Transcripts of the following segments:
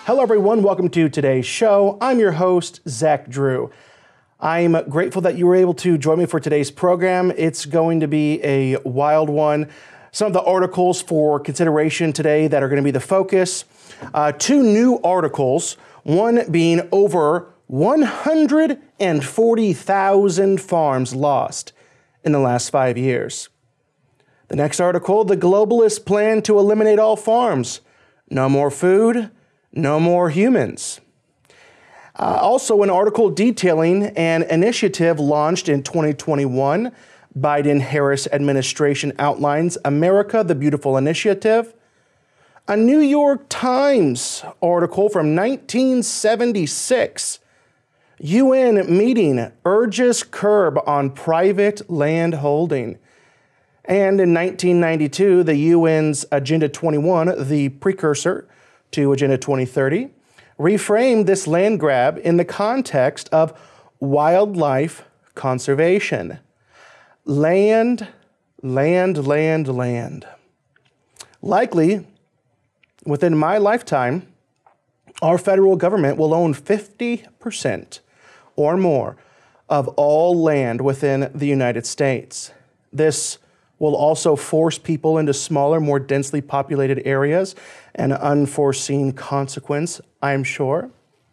Hello, everyone. Welcome to today's show. I'm your host, Zach Drew. I'm grateful that you were able to join me for today's program. It's going to be a wild one. Some of the articles for consideration today that are going to be the focus. Two new articles, one being over 140,000 farms lost in the last 5 years. The next article, the globalists plan to eliminate all farms. No more food, no more humans. Also, an article detailing an initiative launched in 2021. Biden-Harris administration outlines America the Beautiful Initiative. A New York Times article from 1976. UN meeting urges curb on private land holding. And in 1992, the UN's Agenda 21, the precursor to Agenda 2030, reframed this land grab in the context of wildlife conservation. Land, land, land, land. Likely, within my lifetime, our federal government will own 50% or more of all land within the United States. This will also force people into smaller, more densely populated areas, an unforeseen consequence, I'm sure.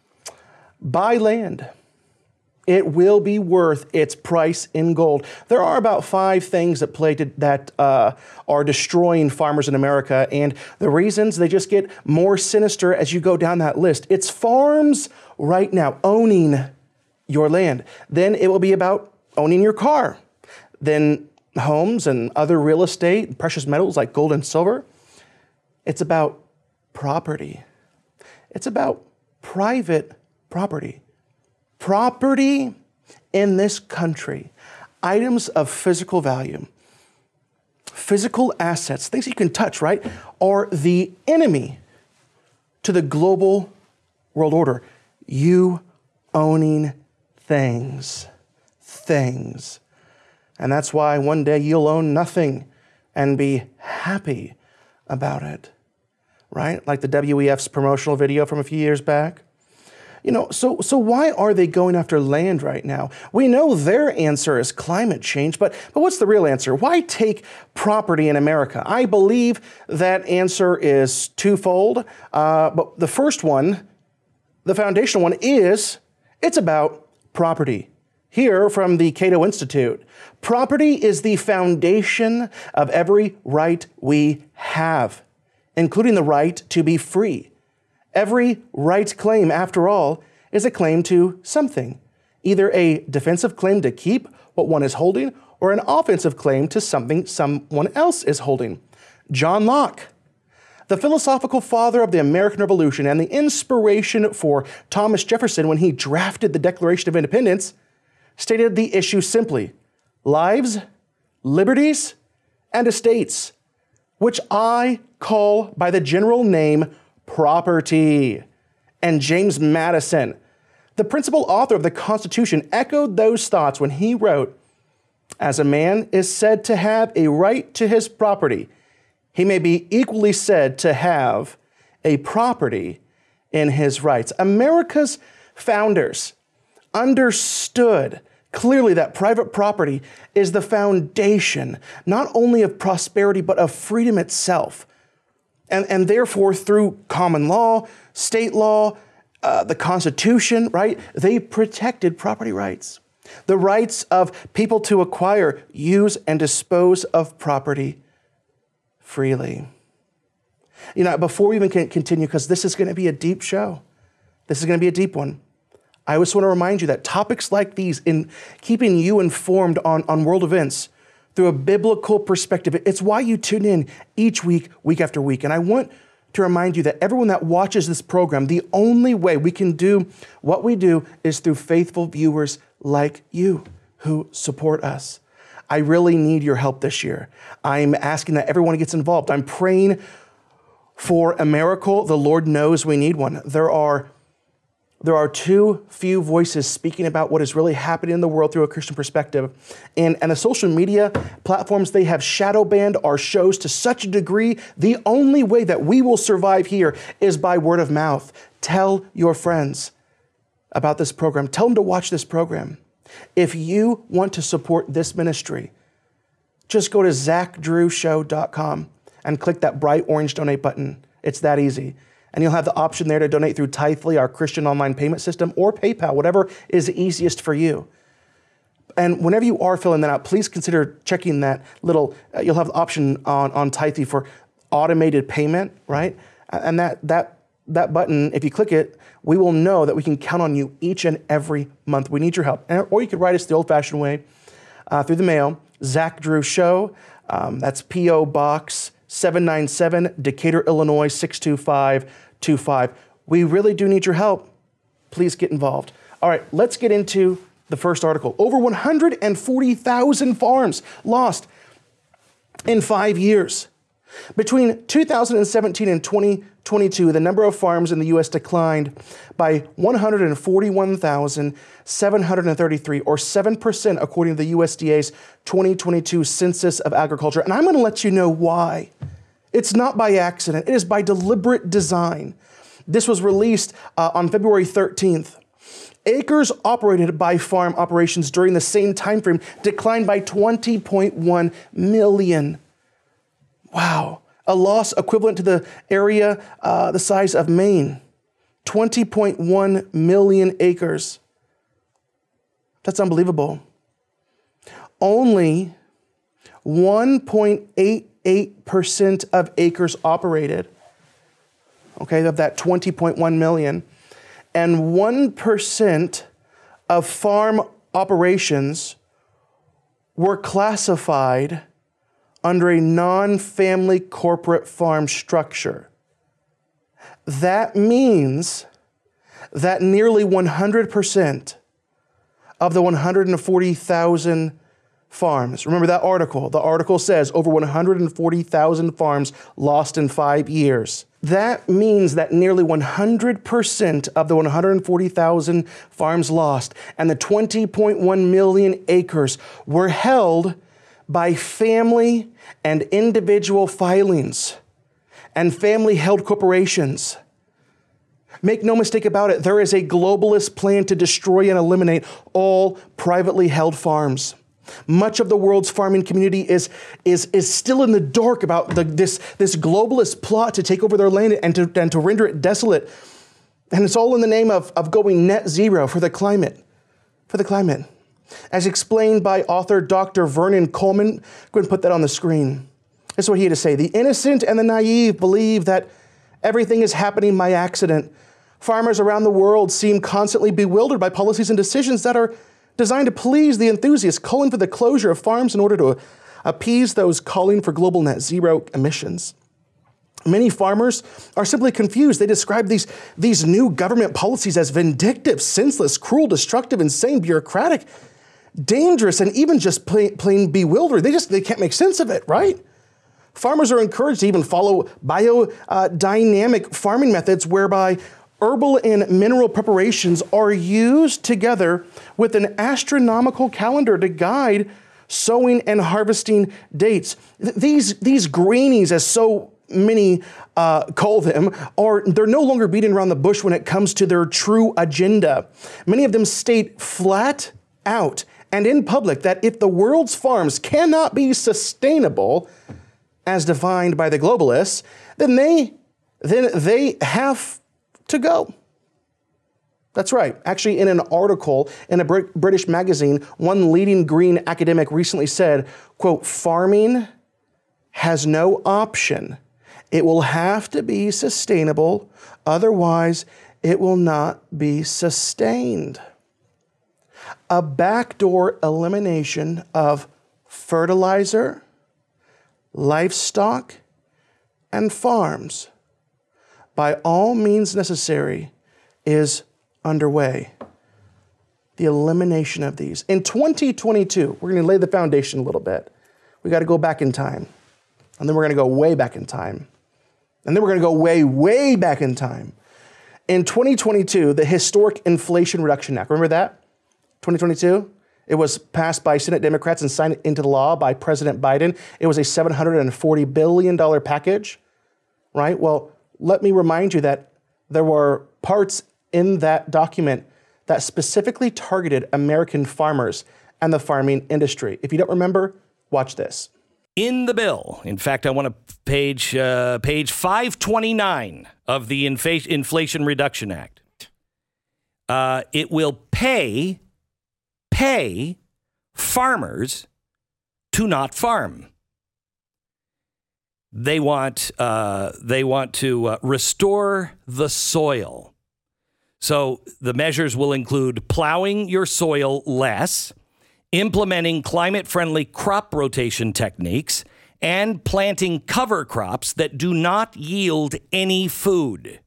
Buy land. It will be worth its price in gold. There are about 5 things at play that are destroying farmers in America, and the reasons, they just get more sinister as you go down that list. It's farms right now, owning your land. Then it will be about owning your car. Then homes and other real estate, precious metals like gold and silver. It's about property. It's about private property. Property in this country, items of physical value, physical assets, things you can touch, right, are the enemy to the global world order. You owning things. And that's why one day you'll own nothing and be happy about it, right? Like the WEF's promotional video from a few years back. You know, so why are they going after land right now? We know their answer is climate change, but what's the real answer? Why take property in America? I believe that answer is twofold. But the first one, the foundational one, is it's about property. Here from the Cato Institute, property is the foundation of every right we have, including the right to be free. Every right claim, after all, is a claim to something, either a defensive claim to keep what one is holding or an offensive claim to something someone else is holding. John Locke, the philosophical father of the American Revolution and the inspiration for Thomas Jefferson when he drafted the Declaration of Independence, stated the issue simply: lives, liberties, and estates, which I call by the general name property. And James Madison, the principal author of the Constitution, echoed those thoughts when he wrote, "As a man is said to have a right to his property, he may be equally said to have a property in his rights." America's founders understood clearly that private property is the foundation not only of prosperity but of freedom itself. And therefore, through common law, state law, the Constitution, right, they protected property rights. The rights of people to acquire, use, and dispose of property freely. You know, before we even continue, because this is going to be a deep show, this is going to be a deep one, I just want to remind you that topics like these, in keeping you informed on world events through a biblical perspective, it's why you tune in each week, week after week. And I want to remind you that everyone that watches this program, the only way we can do what we do is through faithful viewers like you who support us. I really need your help this year. I'm asking that everyone gets involved. I'm praying for a miracle. The Lord knows we need one. There are There are too few voices speaking about what is really happening in the world through a Christian perspective. And the social media platforms, they have shadow banned our shows to such a degree, the only way that we will survive here is by word of mouth. Tell your friends about this program. Tell them to watch this program. If you want to support this ministry, just go to ZachDrewShow.com and click that bright orange donate button. It's that easy. And you'll have the option there to donate through Tithely, our Christian online payment system, or PayPal, whatever is easiest for you. And whenever you are filling that out, please consider checking that little, you'll have the option on Tithely for automated payment, right? And that button, if you click it, we will know that we can count on you each and every month. We need your help. Or you could write us the old-fashioned way through the mail, Zach Drew Show. That's P.O. Box 797, Decatur, Illinois, 62525. We really do need your help. Please get involved. All right, let's get into the first article. Over 140,000 farms lost in 5 years. Between 2017 and 2022, the number of farms in the U.S. declined by 141,733, or 7%, according to the USDA's 2022 Census of Agriculture. And I'm going to let you know why. It's not by accident. It is by deliberate design. This was released on February 13th. Acres operated by farm operations during the same time frame declined by 20.1 million. Wow, a loss equivalent to the area the size of Maine, 20.1 million acres. That's unbelievable. Only 1.88% of acres operated, okay, of that 20.1 million, and 1% of farm operations were classified under a non-family corporate farm structure. That means that nearly 100% of the 140,000 farms, remember that article, the article says over 140,000 farms lost in 5 years. That means that nearly 100% of the 140,000 farms lost and the 20.1 million acres were held by family and individual filings and family-held corporations. Make no mistake about it, there is a globalist plan to destroy and eliminate all privately held farms. Much of the world's farming community is still in the dark about this globalist plot to take over their land and to render it desolate. And it's all in the name of going net zero for the climate. As explained by author Dr. Vernon Coleman, go ahead and put that on the screen. This is what he had to say. The innocent and the naive believe that everything is happening by accident. Farmers around the world seem constantly bewildered by policies and decisions that are designed to please the enthusiasts calling for the closure of farms in order to appease those calling for global net zero emissions. Many farmers are simply confused. They describe these new government policies as vindictive, senseless, cruel, destructive, insane, bureaucratic, dangerous, and even just plain bewildered. They can't make sense of it, right? Farmers are encouraged to even follow biodynamic farming methods whereby herbal and mineral preparations are used together with an astronomical calendar to guide sowing and harvesting dates. These greenies, as so many call them, they're no longer beating around the bush when it comes to their true agenda. Many of them state flat out and in public that if the world's farms cannot be sustainable, as defined by the globalists, then they have to go. That's right. Actually, in an article in a British magazine, one leading green academic recently said, quote, "Farming has no option. It will have to be sustainable. Otherwise, it will not be sustained." A backdoor elimination of fertilizer, livestock, and farms by all means necessary is underway. The elimination of these. In 2022, we're going to lay the foundation a little bit. We got to go back in time. And then we're going to go way back in time. And then we're going to go way, way back in time. in 2022, the historic Inflation Reduction Act, remember that? 2022? It was passed by Senate Democrats and signed into law by President Biden. It was a $740 billion package, right? Well, let me remind you that there were parts in that document that specifically targeted American farmers and the farming industry. If you don't remember, watch this. In the bill, in fact, I want to page 529 of the Inflation Reduction Act. It will pay farmers to not farm. They want to restore the soil. So the measures will include plowing your soil less, implementing climate-friendly crop rotation techniques, and planting cover crops that do not yield any food.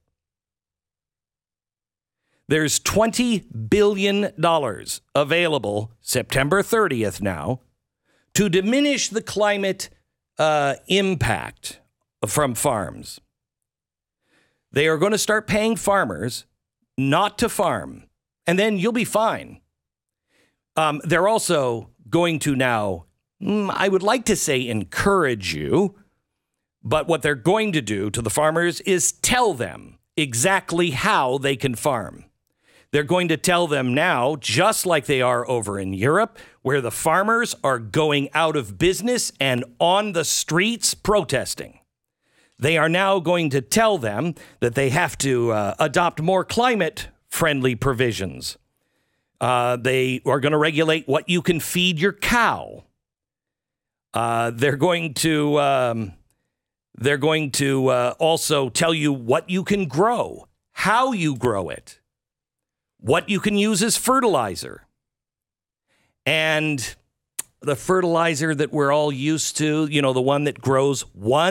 There's $20 billion available September 30th now to diminish the climate impact from farms. They are going to start paying farmers not to farm, and then you'll be fine. They're also going to now, I would like to say encourage you, but what they're going to do to the farmers is tell them exactly how they can farm. They're going to tell them now, just like they are over in Europe, where the farmers are going out of business and on the streets protesting. They are now going to tell them that they have to adopt more climate-friendly provisions. They are going to regulate what you can feed your cow. They're going to also tell you what you can grow, how you grow it, what you can use as fertilizer. And the fertilizer that we're all used to, you know, the one that grows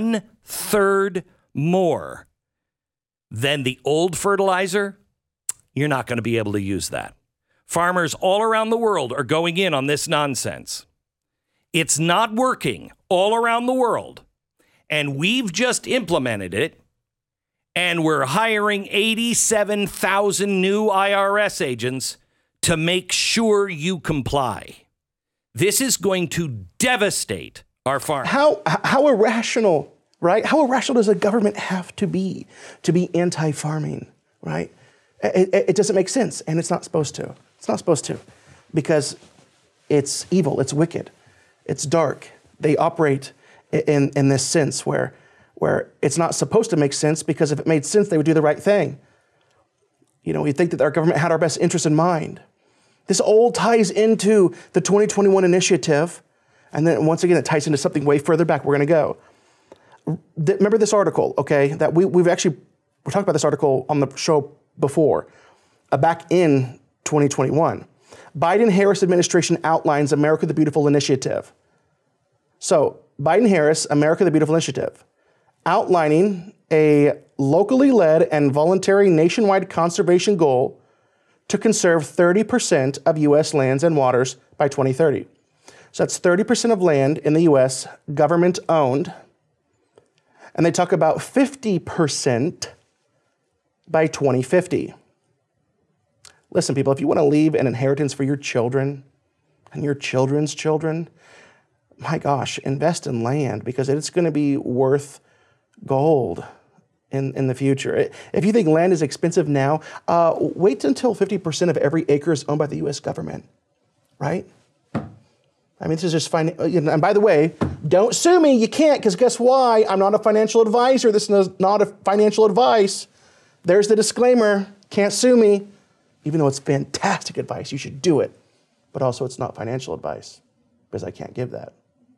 1/3 more than the old fertilizer, you're not going to be able to use that. Farmers all around the world are going in on this nonsense. It's not working all around the world. And we've just implemented it. And we're hiring 87,000 new IRS agents to make sure you comply. This is going to devastate our farmers. How irrational, right? How irrational does a government have to be anti-farming, right? It doesn't make sense, and it's not supposed to. It's not supposed to, because it's evil, it's wicked, it's dark. They operate in this sense where it's not supposed to make sense, because if it made sense, they would do the right thing. You know, you'd think that our government had our best interest in mind. This all ties into the 2021 initiative, and then once again, it ties into something way further back. We're going to go. Remember this article, okay? That we talked about this article on the show before, back in 2021. Biden-Harris administration outlines America the Beautiful initiative. So Biden-Harris, America the Beautiful initiative, outlining a locally led and voluntary nationwide conservation goal to conserve 30% of U.S. lands and waters by 2030. So that's 30% of land in the U.S. government owned. And they talk about 50% by 2050. Listen, people, if you want to leave an inheritance for your children and your children's children, my gosh, invest in land, because it's going to be worth gold in the future. If you think land is expensive now, wait until 50% of every acre is owned by the U.S. government, right? I mean, this is just fine. And by the way, don't sue me. You can't, because guess why? I'm not a financial advisor. This is not a financial advice. There's the disclaimer. Can't sue me. Even though it's fantastic advice, you should do it. But also, it's not financial advice, because I can't give that.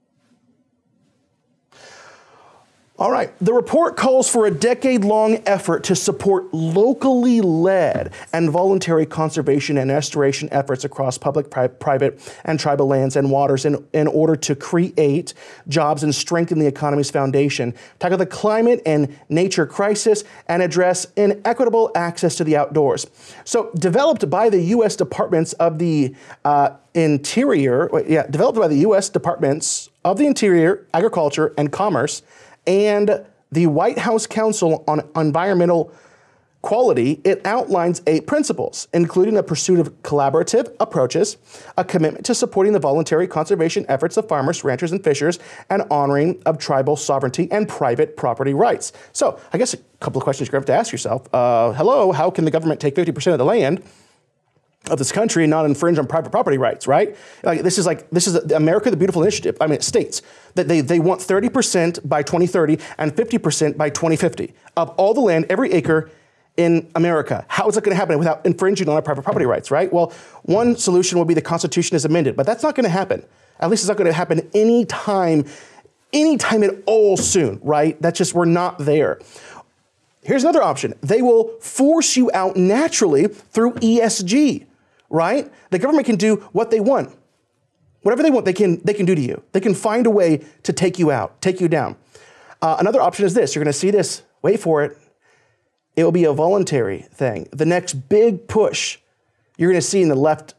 All right, the report calls for a decade-long effort to support locally led and voluntary conservation and restoration efforts across public, private, and tribal lands and waters in order to create jobs and strengthen the economy's foundation, tackle the climate and nature crisis, and address inequitable access to the outdoors. So, developed by the U.S. Departments of the Interior, developed by the U.S. Departments of the Interior, Agriculture, and Commerce, and the White House Council on Environmental quality, it outlines 8 principles, including a pursuit of collaborative approaches, a commitment to supporting the voluntary conservation efforts of farmers, ranchers, and fishers, and honoring of tribal sovereignty and private property rights. So I guess a couple of questions you're going to have to ask yourself. Hello, how can the government take 50% of the land of this country and not infringe on private property rights, right? This is America the Beautiful initiative. I mean, it states that they want 30% by 2030 and 50% by 2050 of all the land, every acre in America. How is it going to happen without infringing on our private property rights, right? Well, one solution would be the Constitution is amended, but that's not going to happen. At least it's not going to happen anytime at all soon, right? That's just, we're not there. Here's another option. They will force you out naturally through ESG, right? The government can do what they want. Whatever they want, they can do to you. They can find a way to take you out, take you down. Another option is this. You're going to see this. Wait for it. It will be a voluntary thing. The next big push you're going to see in the left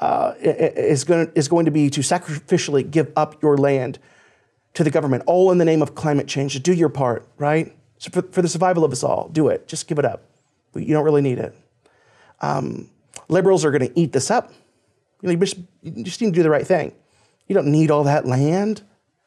is going to be to sacrificially give up your land to the government, all in the name of climate change. To do your part, right? So for the survival of us all, do it. Just give it up. You don't really need it. Liberals are going to eat this up. You just need to do the right thing. You don't need all that land.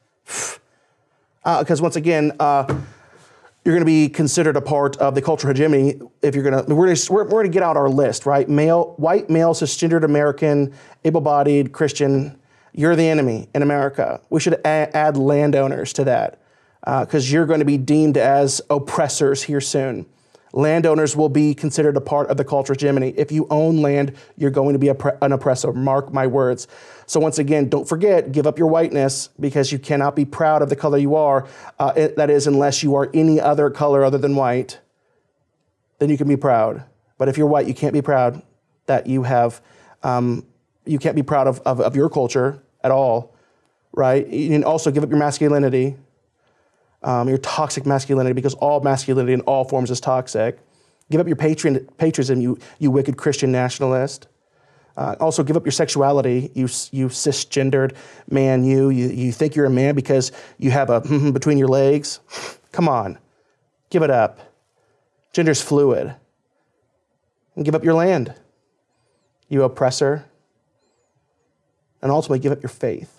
Because once again, you're going to be considered a part of the cultural hegemony if you're going to, we're going to get out our list, right? White male, cisgendered American, able-bodied Christian, you're the enemy in America. We should add landowners to that because you're going to be deemed as oppressors here soon. Landowners will be considered a part of the cultural hegemony. If you own land, you're going to be an oppressor. Mark my words. So once again, don't forget, give up your whiteness because you cannot be proud of the color you are. That is, unless you are any other color other than white, then you can be proud. But if you're white, you can't be proud that you have, you can't be proud of your culture at all, right? You can also give up your masculinity. Your toxic masculinity, because all masculinity in all forms is toxic. Give up your patriotism, you wicked Christian nationalist. Also, give up your sexuality, you cisgendered man. You think you're a man because you have a between your legs. Come on, give it up. Gender's fluid. And give up your land, you oppressor. And ultimately, give up your faith.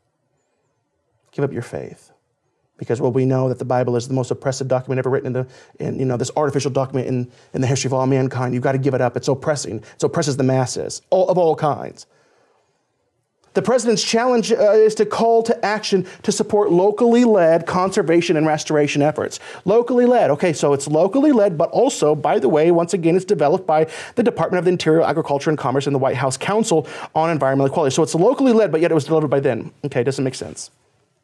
Give up your faith. Because, well, we know that the Bible is the most oppressive document ever written in this artificial document in the history of all mankind. You've got to give it up. It's oppressing. It oppresses the masses, of all kinds. The president's challenge is to call to action to support locally led conservation and restoration efforts. Locally led. Okay, so it's locally led, but also, by the way, once again, it's developed by the Department of the Interior, Agriculture, and Commerce and the White House Council on Environmental Equality. So it's locally led, but yet it was delivered by them. Okay, doesn't make sense.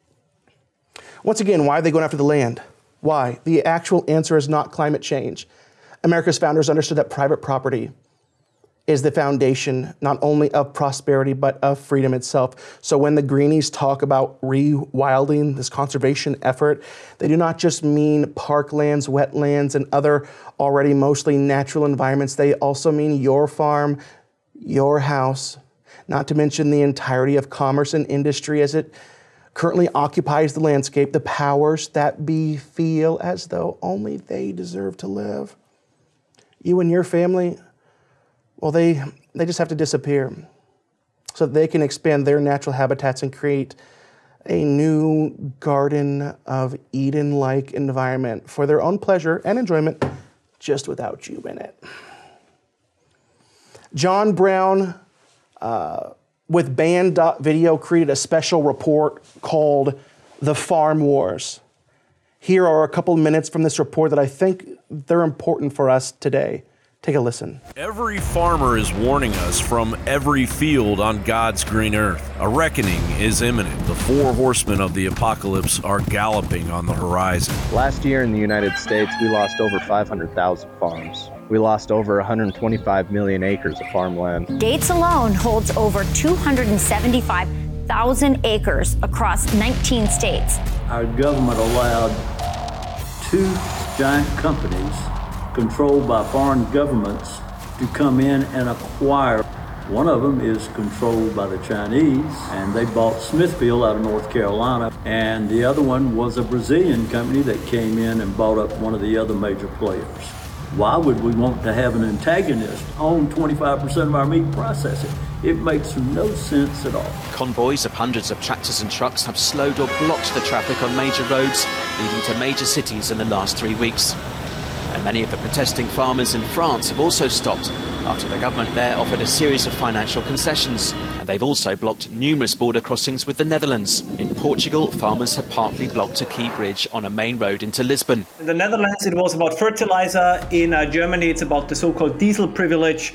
Once again, why are they going after the land? Why? The actual answer is not climate change. America's founders understood that private property is the foundation not only of prosperity, but of freedom itself. So when the Greenies talk about rewilding, this conservation effort, they do not just mean parklands, wetlands, and other already mostly natural environments. They also mean your farm, your house, not to mention the entirety of commerce and industry as it currently occupies the landscape, the powers that be feel as though only they deserve to live. You and your family, well, they just have to disappear so that they can expand their natural habitats and create a new Garden of Eden-like environment for their own pleasure and enjoyment, just without you in it. John Brown, with Band.video, created a special report called The Farm Wars. Here are a couple minutes from this report that I think they're important for us today. Take a listen. Every farmer is warning us from every field on God's green earth. A reckoning is imminent. The 4 horsemen of the apocalypse are galloping on the horizon. Last year in the United States, we lost over 500,000 farms. We lost over 125 million acres of farmland. Gates alone holds over 275,000 acres across 19 states. Our government allowed 2 giant companies controlled by foreign governments to come in and acquire. One of them is controlled by the Chinese, and they bought Smithfield out of North Carolina. And the other one was a Brazilian company that came in and bought up one of the other major players. Why would we want to have an antagonist own 25% of our meat processing? It makes no sense at all. Convoys of hundreds of tractors and trucks have slowed or blocked the traffic on major roads, leading to major cities in the last 3 weeks. And many of the protesting farmers in France have also stopped after the government there offered a series of financial concessions. And they've also blocked numerous border crossings with the Netherlands. In Portugal, farmers have partly blocked a key bridge on a main road into Lisbon. In the Netherlands, it was about fertilizer. In Germany, it's about the so-called diesel privilege.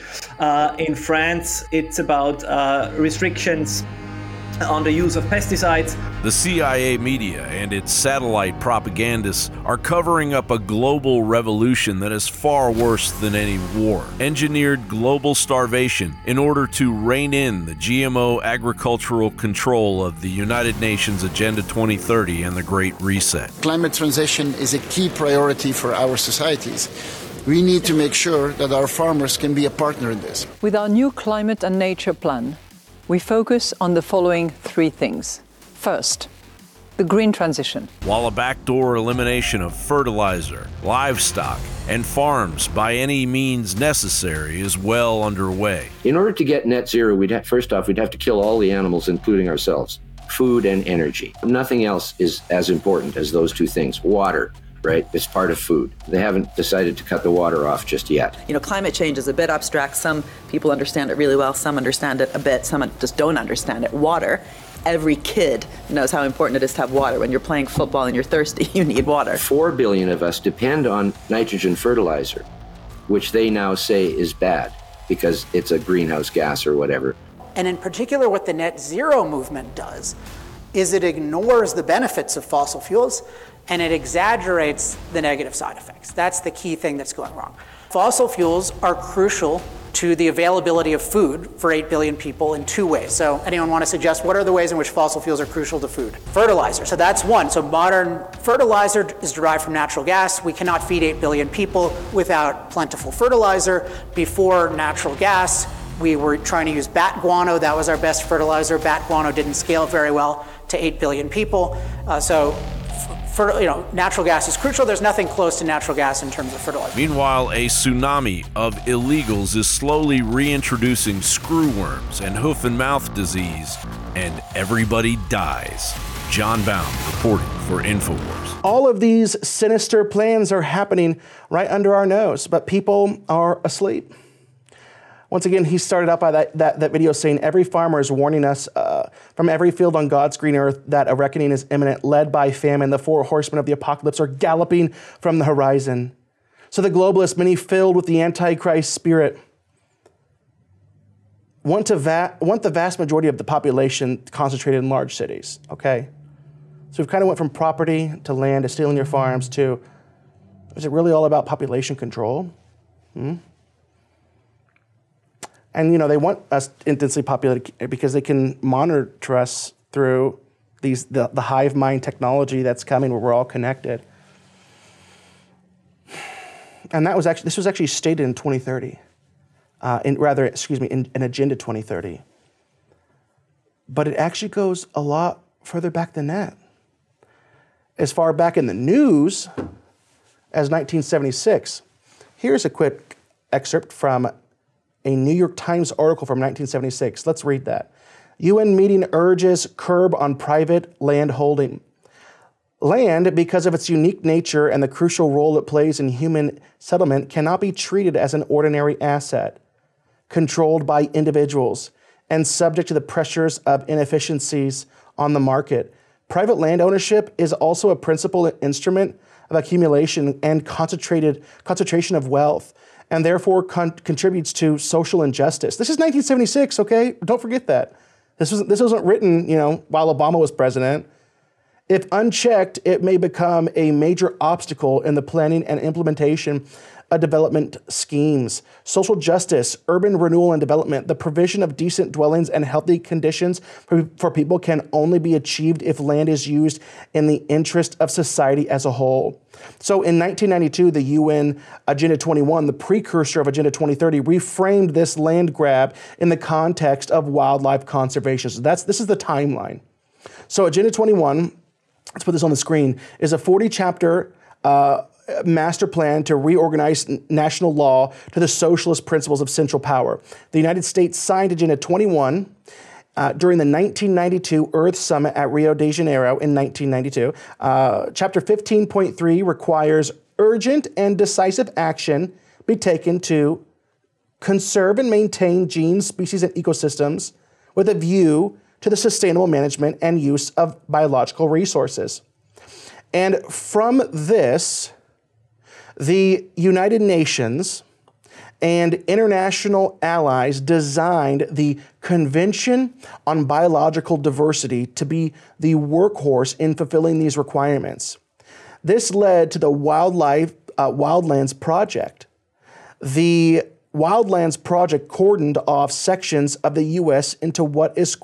In France, it's about restrictions on the use of pesticides. The CIA media and its satellite propagandists are covering up a global revolution that is far worse than any war. Engineered global starvation in order to rein in the GMO agricultural control of the United Nations Agenda 2030 and the Great Reset. Climate transition is a key priority for our societies. We need to make sure that our farmers can be a partner in this. With our new climate and nature plan, we focus on the following 3 things. First, the green transition. While a backdoor elimination of fertilizer, livestock, and farms by any means necessary is well underway. In order to get net zero, we'd have to kill all the animals, including ourselves. Food and energy. Nothing else is as important as those 2 things. Water, right? It's part of food. They haven't decided to cut the water off just yet. You know, climate change is a bit abstract. Some people understand it really well. Some understand it a bit. Some just don't understand it. Water. Every kid knows how important it is to have water. When you're playing football and you're thirsty, you need water. 4 billion of us depend on nitrogen fertilizer, which they now say is bad because it's a greenhouse gas or whatever. And in particular, what the net zero movement does is it ignores the benefits of fossil fuels and it exaggerates the negative side effects. That's the key thing that's going wrong. Fossil fuels are crucial to the availability of food for 8 billion people in 2 ways. So anyone want to suggest what are the ways in which fossil fuels are crucial to food? Fertilizer, so that's one. So modern fertilizer is derived from natural gas. We cannot feed 8 billion people without plentiful fertilizer. Before natural gas, we were trying to use bat guano. That was our best fertilizer. Bat guano didn't scale very well to 8 billion people. Natural gas is crucial. There's nothing close to natural gas in terms of fertilizer. Meanwhile, a tsunami of illegals is slowly reintroducing screwworms and hoof and mouth disease, and everybody dies. John Bound reporting for InfoWars. All of these sinister plans are happening right under our nose, but people are asleep. Once again, he started out by that video saying, every farmer is warning us from every field on God's green earth that a reckoning is imminent, led by famine. The 4 horsemen of the apocalypse are galloping from the horizon. So the globalists, many filled with the Antichrist spirit, want the vast majority of the population concentrated in large cities, okay? So we've kind of went from property to land to stealing your farms to, is it really all about population control? And, they want us intensely populated because they can monitor us through the hive mind technology that's coming where we're all connected. And this was actually stated in 2030, in Agenda 2030. But it actually goes a lot further back than that. As far back in the news as 1976, here's a quick excerpt from a New York Times article from 1976. Let's read that. UN meeting urges curb on private land holding. Land, because of its unique nature and the crucial role it plays in human settlement, cannot be treated as an ordinary asset, controlled by individuals, and subject to the pressures of inefficiencies on the market. Private land ownership is also a principal instrument of accumulation and concentration of wealth, and therefore contributes to social injustice. This is 1976, okay? Don't forget that. This wasn't written, while Obama was president. If unchecked, it may become a major obstacle in the planning and implementation of development schemes. Social justice, urban renewal and development, the provision of decent dwellings and healthy conditions for people can only be achieved if land is used in the interest of society as a whole. So in 1992, the UN Agenda 21, the precursor of Agenda 2030, reframed this land grab in the context of wildlife conservation. So this is the timeline. So Agenda 21, let's put this on the screen, is a 40-chapter master plan to reorganize national law to the socialist principles of central power. The United States signed Agenda 21 during the 1992 Earth Summit at Rio de Janeiro in 1992. Chapter 15.3 requires urgent and decisive action be taken to conserve and maintain genes, species, and ecosystems with a view to the sustainable management and use of biological resources. And from this, the United Nations and international allies designed the Convention on Biological Diversity to be the workhorse in fulfilling these requirements. This led to the Wildlands Project. The Wildlands Project cordoned off sections of the U.S. into what is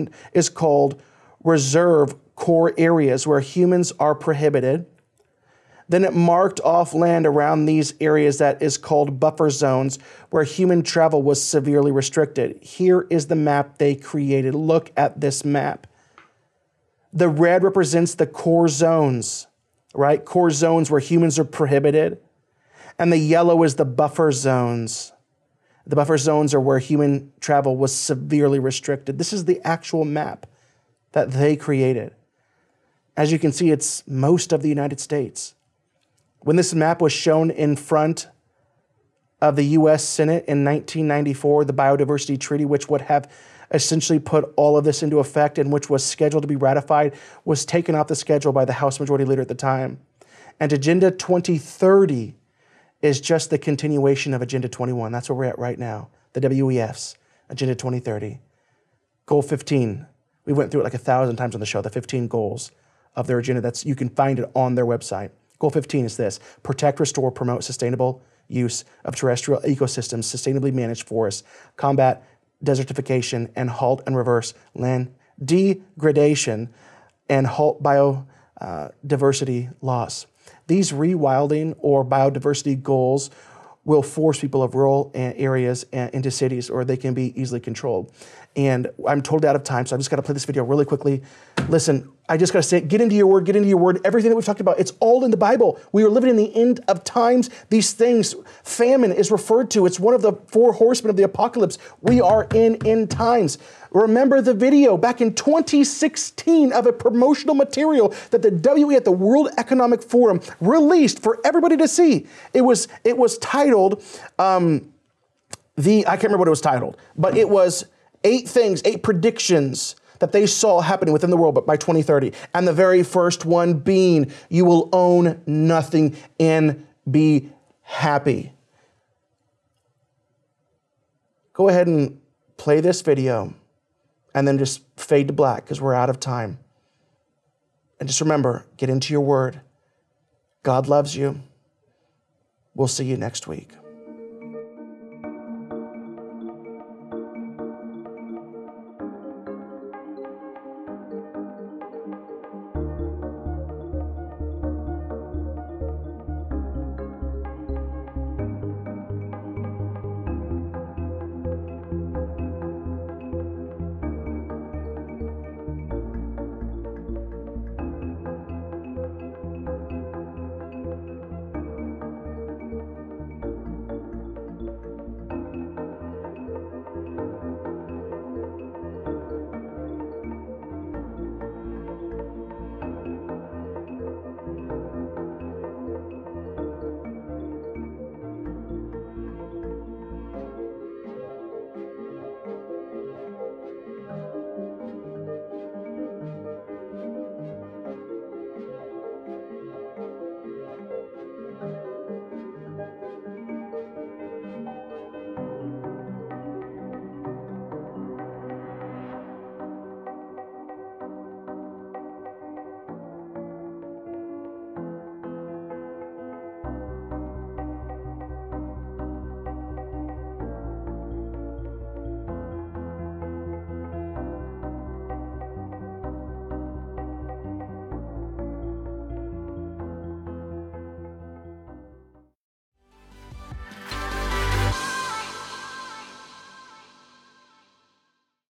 called reserve core areas where humans are prohibited. Then it marked off land around these areas that is called buffer zones where human travel was severely restricted. Here is the map they created. Look at this map. The red represents the core zones, right? Core zones where humans are prohibited. And the yellow is the buffer zones. The buffer zones are where human travel was severely restricted. This is the actual map that they created. As you can see, it's most of the United States. When this map was shown in front of the U.S. Senate in 1994, the Biodiversity Treaty, which would have essentially put all of this into effect and which was scheduled to be ratified, was taken off the schedule by the House Majority Leader at the time. And Agenda 2030 is just the continuation of Agenda 21. That's where we're at right now, the WEF's Agenda 2030. Goal 15, we went through it like 1,000 times on the show, the 15 goals of their agenda. You can find it on their website. Goal 15 is this: protect, restore, promote sustainable use of terrestrial ecosystems, sustainably manage forests, combat desertification, and halt and reverse land degradation, and halt biodiversity loss. These rewilding or biodiversity goals will force people of rural areas into cities, or they can be easily controlled. And I'm totally out of time, so I just got to play this video really quickly. Listen, I just got to say, get into your word, get into your word. Everything that we've talked about, it's all in the Bible. We are living in the end of times. These things, famine is referred to. It's one of the 4 horsemen of the apocalypse. We are in end times. Remember the video back in 2016 of a promotional material that the WE at the World Economic Forum released for everybody to see. It was titled, I can't remember what it was titled, but it was 8 predictions that they saw happening within the world, but by 2030. And the very first one being, you will own nothing and be happy. Go ahead and play this video and then just fade to black because we're out of time. And just remember, get into your word. God loves you. We'll see you next week.